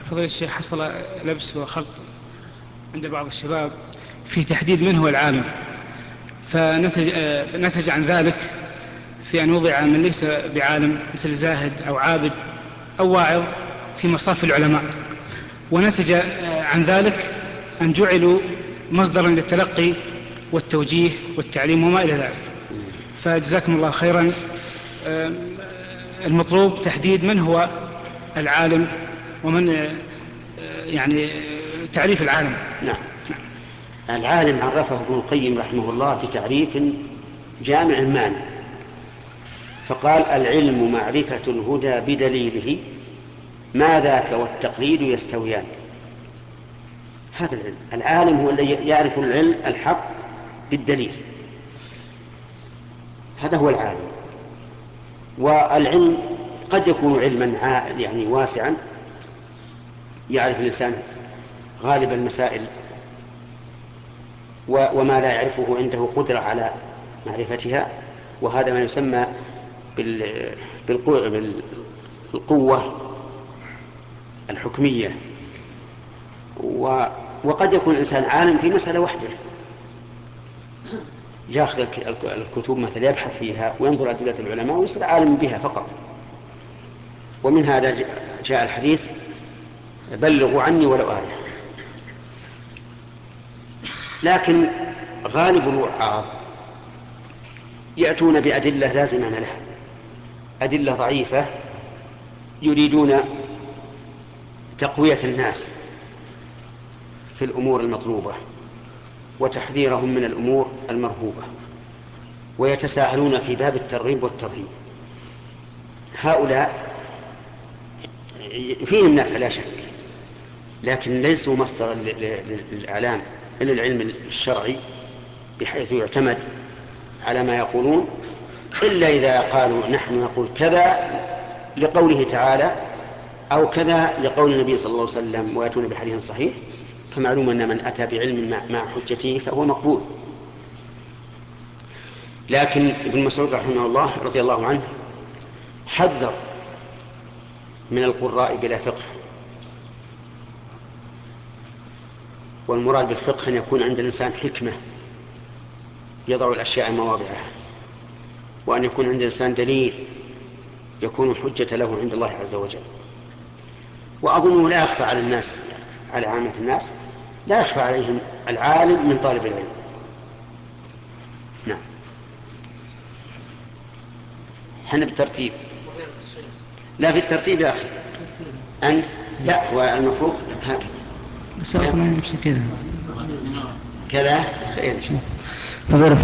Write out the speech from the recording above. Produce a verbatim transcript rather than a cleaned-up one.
فضيلة الشيخ، حصل لبس وخلط عند بعض الشباب في تحديد من هو العالم، فنتج, آه، فنتج عن ذلك في أن وضع من ليس بعالم مثل زاهد أو عابد أو واعظ في مصاف العلماء، ونتج آه، عن ذلك أن جعلوا مصدرا للتلقي والتوجيه والتعليم وما إلى ذلك. فجزاكم الله خيرا. آه، المطلوب تحديد من هو العالم، ومن آه، يعني تعريف العالم. نعم. العالم عرفه ابن القيم رحمه الله في تعريف جامع مانع، فقال: العلم معرفة الهدى بدليله، ما ذاك والتقليد يستويان. هذا العلم. العالم هو الذي يعرف العلم الحق بالدليل، هذا هو العالم. والعلم قد يكون علما يعني واسعا، يعرف الإنسان غالب المسائل وما لا يعرفه عنده قدرة على معرفتها، وهذا ما يسمى بالقوة الحكمية. وقد يكون الإنسان عالم في مسألة واحدة، يأخذ الكتب مثلا يبحث فيها وينظر أدلة العلماء ويصير عالم بها فقط. ومن هذا جاء الحديث: بلغوا عني ولو آية. لكن غالب الوعاظ يأتون بأدلة لازمة لها، أدلة ضعيفة يريدون تقوية الناس في الأمور المطلوبة وتحذيرهم من الأمور المرهوبة، ويتساهلون في باب الترغيب والترهيب. هؤلاء فيهم نفع لا شك، لكن ليسوا مصدرا للإعلام إلا العلم الشرعي، بحيث يعتمد على ما يقولون، إلا إذا قالوا نحن نقول كذا لقوله تعالى أو كذا لقول النبي صلى الله عليه وسلم ويأتون بحديث صحيح. فمعلوم أن من أتى بعلم مع حجته فهو مقبول. لكن ابن مسعود رحمه الله رضي الله عنه حذر من القراء بلا فقه، والمراد بالفقه أن يكون عند الإنسان حكمة يضع الأشياء مواضعها، وأن يكون عند الإنسان دليل يكون حجة له عند الله عز وجل. وأظنه لا يخفى على الناس، على عامة الناس لا يخفى عليهم العالم من طالب العلم. نعم. حنا بالترتيب، لا في الترتيب يا أخي أنت، لا هو المفروض هكذا، بس أصلا يمشي كذا كذا خير. فضيلة